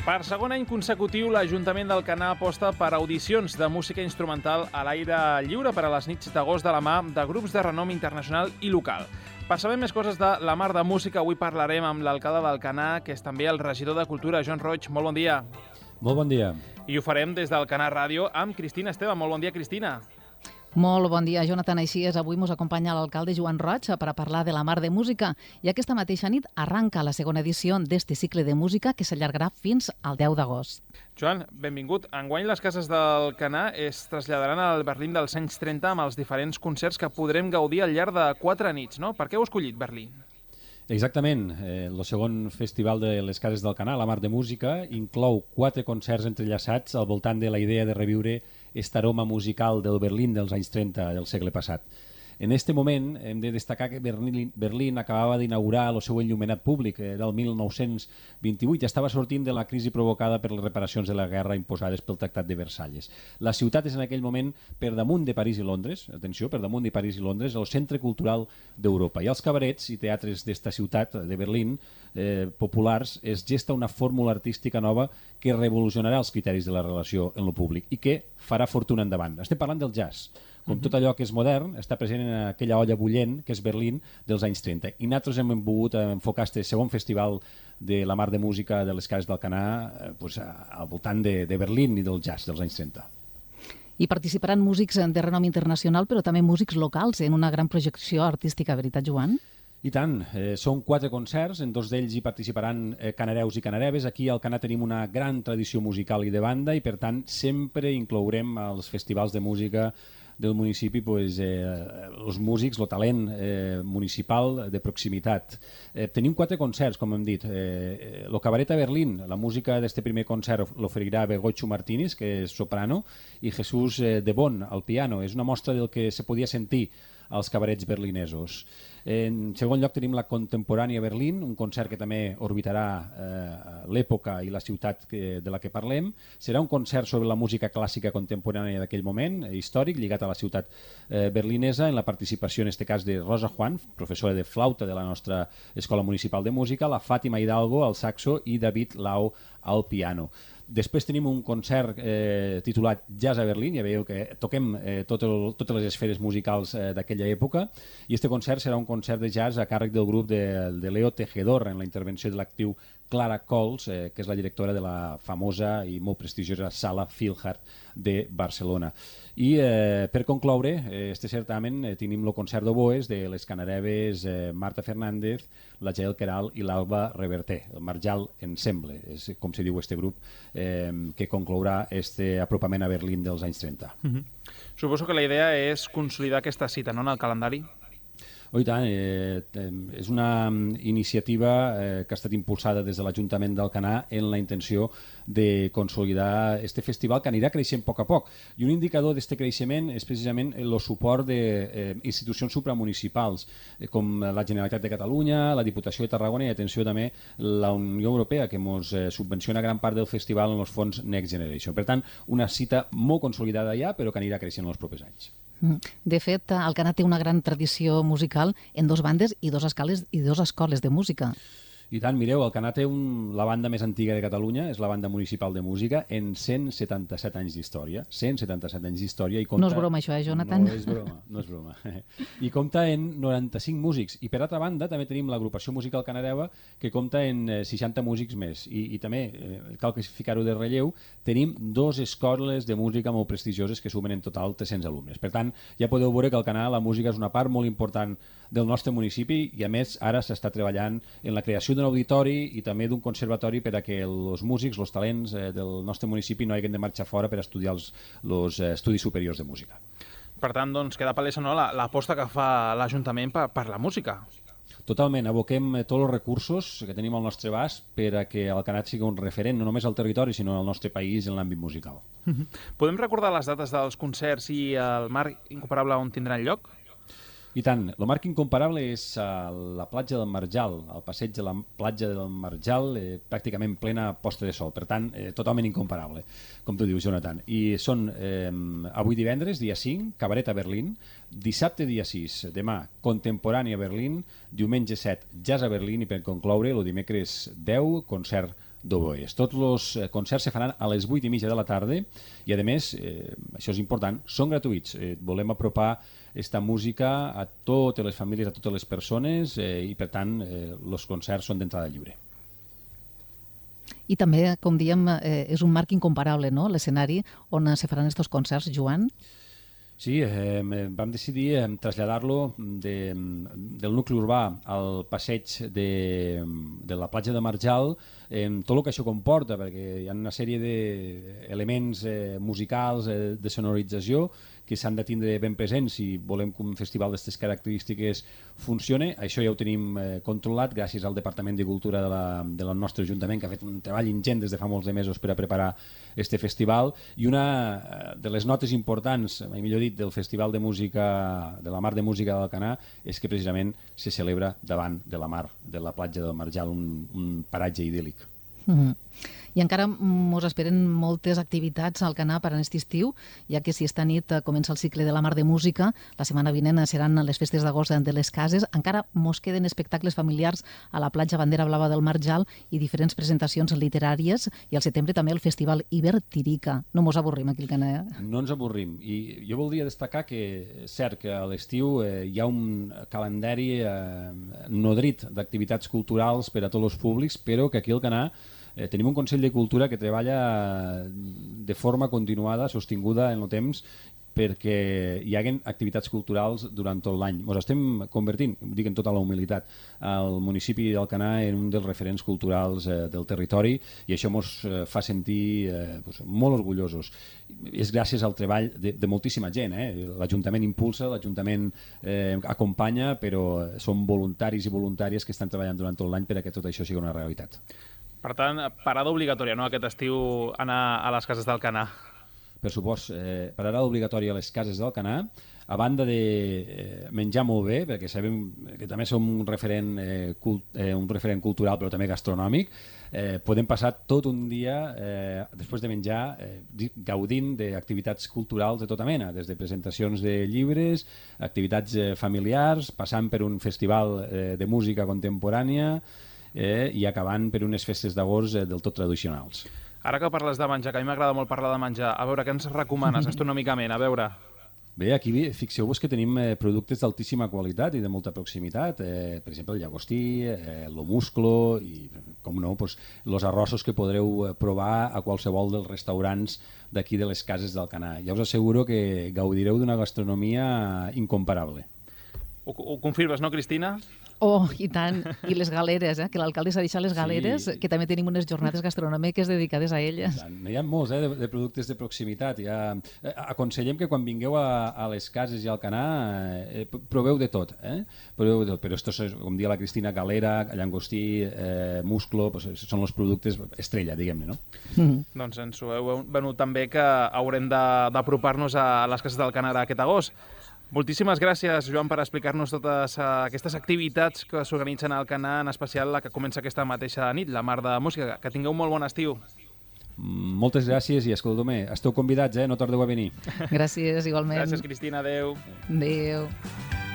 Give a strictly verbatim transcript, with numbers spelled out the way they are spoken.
Per segon any consecutiu, l'Ajuntament d'Alcanar aposta per audicions de música instrumental a l'aire lliure per a les nits d'agost de la mà de grups de renom internacional i local. Per saber més coses de la Mar de Música, avui parlarem amb l'alcalde d'Alcanar, que és també el regidor de Cultura, Joan Roig. Molt bon dia. Molt bon dia. I ho farem des d'Alcanar Ràdio amb Cristina Esteve. Molt bon dia, Cristina. Molt bon dia, Jonathan. Així és, avui ens acompanya l'alcalde Joan Roig per a parlar de la Mar de Música i aquesta mateixa nit arranca la segona edició d'este cicle de música que s'allargarà fins al deu d'agost. Joan, benvingut. Enguany les cases d'Alcanar es traslladaran al Berlín dels anys trenta amb els diferents concerts que podrem gaudir al llarg de quatre nits, no? Per què heu escollit Berlín? Exactament. Eh, el segon festival de les cases d'Alcanar, la Mar de Música, inclou quatre concerts entrellaçats al voltant de la idea de reviure aquest aroma musical del Berlín dels anys trenta del segle passat. En aquest moment hem de destacar que Berlín, Berlín acabava d'inaugurar el seu enllumenat públic eh, del mil nou-cents vint-i-vuit i estava sortint de la crisi provocada per les reparacions de la guerra imposades pel Tractat de Versalles. La ciutat és en aquell moment per damunt de París i Londres, atenció, per damunt de París i Londres, el centre cultural d'Europa. I als cabarets i teatres d'esta ciutat, de Berlín, eh, populars, es gesta una fórmula artística nova que revolucionarà els criteris de la relació en lo públic i que farà fortuna endavant. Estem parlant del jazz. Com tot allò que és modern, està present en aquella olla bullent que és Berlín dels anys trenta. I nosaltres hem volgut enfocar este segon festival de la Mar de Música de les cases d'Alcanar pues, al voltant de, de Berlín i del jazz dels anys trenta. I participaran músics de renom internacional, però també músics locals en una gran projecció artística, veritat, Joan? I tant, eh, són quatre concerts, en dos d'ells hi participaran eh, canareus i canareves. Aquí al Alcanar tenim una gran tradició musical i de banda i per tant sempre inclourem als festivals de música del municipi pues, eh, els músics, el talent eh, municipal de proximitat. Eh, tenim quatre concerts, com hem dit. Eh, el Cabaret a Berlín, la música d'este primer concert l'oferirà Begocho Martínez, que és soprano, i Jesús eh, de Bon, al piano. És una mostra del que se podia sentir als cabarets berlinesos. En segon lloc tenim la Contemporània Berlín, un concert que també orbitarà eh, l'època i la ciutat que, de la que parlem. Serà un concert sobre la música clàssica contemporània d'aquell moment, eh, històric, lligat a la ciutat eh, berlinesa, en la participació, en este cas, de Rosa Juan, professora de flauta de la nostra Escola Municipal de Música, la Fàtima Hidalgo al saxo i David Lau al piano. Després tenim un concert eh, titulat Jazz a Berlín, ja veieu que toquem eh, tot el, totes les esferes musicals eh, d'aquella època, i este concert serà un concert de jazz a càrrec del grup de, de Leo Tejedor, en la intervenció de l'actriu Clara Cols, eh, que és la directora de la famosa i molt prestigiosa Sala Philhart de Barcelona. I eh, per concloure eh, este certamen eh, tenim el concert d'oboes de les canareves eh, Marta Fernández, la Jael Queralt i l'Alba Reverter, el Marjal Ensemble, és com se diu este grup eh, que conclourà este apropament a Berlín dels anys trenta. Mm-hmm. Suposo que la idea és consolidar aquesta cita, no?, en el calendari? Oh, i tant, eh, és una iniciativa eh, que ha estat impulsada des de l'Ajuntament d'Alcanar en la intenció de consolidar este festival que anirà creixent a poc a poc. I un indicador d'aquest creixement és precisament el suport d'institucions eh, supramunicipals eh, com la Generalitat de Catalunya, la Diputació de Tarragona i, atenció, també la Unió Europea, que ens eh, subvenciona gran part del festival en els fons Next Generation. Per tant, una cita molt consolidada ja, però que anirà creixent en els propers anys. De fet, Alcanar té una gran tradició musical en dos bandes i dos escales i dos escoles de música. I tant, mireu, Alcanar té un, la banda més antiga de Catalunya, és la Banda Municipal de Música, en cent setanta-set anys d'història. cent setanta-set anys d'història. I compta... No és broma això, eh, Jonathan? No és broma, no és broma. I compta en noranta-cinc músics. I per altra banda, també tenim l'agrupació musical canareva, que compta en seixanta músics més. I, i també, eh, cal ficar-ho de relleu, tenim dos escoles de música molt prestigioses que sumen en total tres-cents alumnes. Per tant, ja podeu veure que Alcanar la música és una part molt important del nostre municipi i, a més, ara s'està treballant en la creació d'un auditori i també d'un conservatori per a que els músics, els talents eh, del nostre municipi no hagin de marxar fora per estudiar els, els eh, estudis superiors de música. Per tant, doncs, queda palesa, no?, l'aposta que fa l'Ajuntament per, per la música. Totalment, aboquem tots els recursos que tenim al nostre abast per a que Alcanar sigui un referent no només al territori sinó al nostre país en l'àmbit musical. Mm-hmm. Podem recordar les dates dels concerts i el marc incomparable on tindran lloc? I tant, el marc incomparable és a la platja del Marjal, al passeig de la platja del Marjal, eh, pràcticament plena posta de sol, per tant, eh, totalment incomparable, com tu dius, Jonathan. I són eh, avui divendres, dia cinc, Cabaret a Berlín, dissabte, dia sis, demà, Contemporània a Berlín, diumenge set, Jazz a Berlín i per concloure, el dimecres deu, concert d'oboès. Tots els concerts se faran a les vuit i mitja de la tarda i, a més, eh, això és important, són gratuïts. Eh, volem apropar esta música a totes les famílies, a totes les persones eh, i, per tant, eh, els concerts són d'entrada lliure. I també, com diem, eh, és un marc incomparable, no?, l'escenari on se faran aquests concerts, Joan? Sí, eh, vam decidir eh, traslladar-lo de, del nucli urbà al passeig de, de la platja de Marjal, amb tot el que això comporta, perquè hi ha una sèrie d'elements eh, musicals, eh, de sonorització, que s'han de tindre ben presents si volem que un festival d'aquestes característiques funcione. Això ja ho tenim eh, controlat gràcies al Departament de Cultura de la, del nostre Ajuntament, que ha fet un treball ingent des de fa molts de mesos per a preparar este festival. I una de les notes importants, mai millor dit, del Festival de Música, de la Mar de Música d'Alcanar, és que precisament se celebra davant de la mar, de la platja del Marjal, un, un paratge idíl·lic. Mm-hmm. I encara mos esperen moltes activitats al Alcanar per a aquest estiu, ja que si esta nit comença el cicle de la Mar de Música, la setmana vinent seran les festes d'agost de les cases, encara mos queden espectacles familiars a la platja Bandera Blava del Marjal i diferents presentacions literàries, i al setembre també el Festival Iber Tirica. No mos avorrim aquí al Alcanar. Eh? No ens avorrim. I jo voldria destacar que és cert que a l'estiu eh, hi ha un calendari eh, nodrit d'activitats culturals per a tots els públics, però que aquí al Alcanar Eh, tenim un Consell de Cultura que treballa de forma continuada, sostinguda en el temps, perquè hi haguen activitats culturals durant tot l'any. Ens estem convertint, ho dic en tota la humilitat, al municipi d'Alcanar en un dels referents culturals eh, del territori, i això ens eh, fa sentir eh, pues, molt orgullosos. És gràcies al treball de, de moltíssima gent. Eh? L'Ajuntament impulsa, l'Ajuntament eh, acompanya, però són voluntaris i voluntàries que estan treballant durant tot l'any perquè tot això sigui una realitat. Per tant, parada obligatòria, no?, aquest estiu anar a les cases d'Alcanar. Per supost, eh, parada obligatòria a les cases d'Alcanar, a banda de eh, menjar molt bé, perquè sabem que també som un referent, eh, cult, eh, un referent cultural, però també gastronòmic, eh, podem passar tot un dia, eh, després de menjar, eh, gaudint d'activitats culturals de tota mena, des de presentacions de llibres, activitats eh, familiars, passant per un festival eh, de música contemporània, Eh, i acabant per unes festes d'agost eh, del tot tradicionals. Ara que parles de menjar, que a mi m'agrada molt parlar de menjar, a veure, què ens recomanes gastronòmicament? A veure... Bé, aquí fixeu-vos que tenim eh, productes d'altíssima qualitat i de molta proximitat, eh, per exemple el llagostí, eh, el musclo i, com no, pues, els arrossos que podreu provar a qualsevol dels restaurants d'aquí de les cases d'Alcanar. Ja us asseguro que gaudireu d'una gastronomia incomparable. Ho, ho confirmes, no, Cristina? Oh, i tant. I les galeres, eh? que l'alcalde s'ha deixat les galeres, sí. Que també tenim unes jornades gastronòmiques dedicades a elles. Hi ha molts eh, de, de productes de proximitat. Ha... Aconsellem que quan vingueu a, a les cases i al Alcanar eh, proveu de tot. Eh? Proveu de tot. Però esto és, com dia la Cristina, galera, llangostí, eh, musclo, pues, són els productes estrella, diguem-ne, no? Mm-hmm. Doncs ens ho heu venut també que haurem d'apropar-nos a les cases del Alcanar aquest agost. Moltíssimes gràcies, Joan, per explicar-nos totes aquestes activitats que s'organitzen al Alcanar, en especial la que comença aquesta mateixa nit, la Mar de Música. Que tingueu molt bon estiu. Moltes gràcies i escolteu-me, esteu convidats, eh? No tardeu a venir. Gràcies, igualment. Gràcies, Cristina, adeu. Adeu.